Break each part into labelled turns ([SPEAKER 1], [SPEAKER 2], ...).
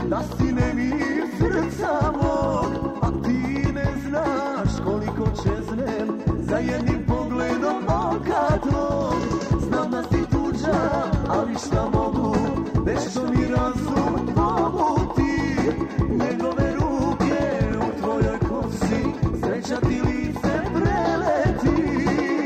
[SPEAKER 1] da si nemir srca mog, a ti ne znaš koliko čeznem za jednim pogledom oka tvog. Znam da si tuđa, ali šta mogu, nešto mi razum pomuti. Njegove ruke u tvojoj kosi, sreća ti lice preleti.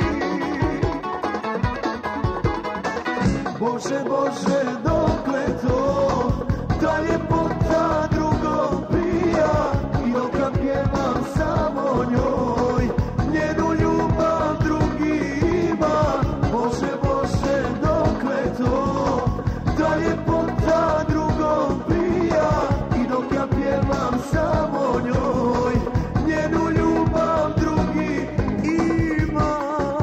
[SPEAKER 1] Bože, Bože, dokle to, ta ljepota drugom prija, i dok ja pjevam samo njoj, njenu ljubav drugi ima. Bože, Bože, dokle to, ta ljepota drugom prija, i dok ja pjevam samo njoj, njenu ljubav drugi ima.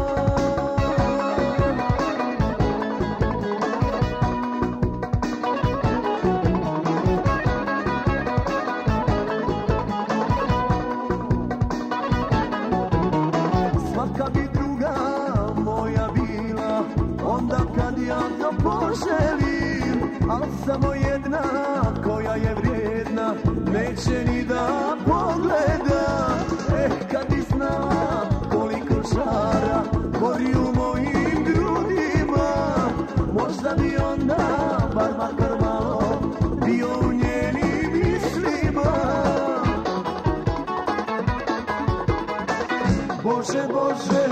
[SPEAKER 1] Svaka bi druga moja bila, onda kad ja to poželim, al samo jedna koja je vrijedna, neće ni da pogleda. Kad bi znala koliko žara gori u mojim grudima, možda bi onda bar makar malo bio u njenim mislima. Bože, Bože,